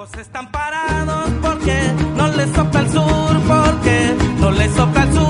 Están parados porque no les sopla el sur, porque no les sopla el sur.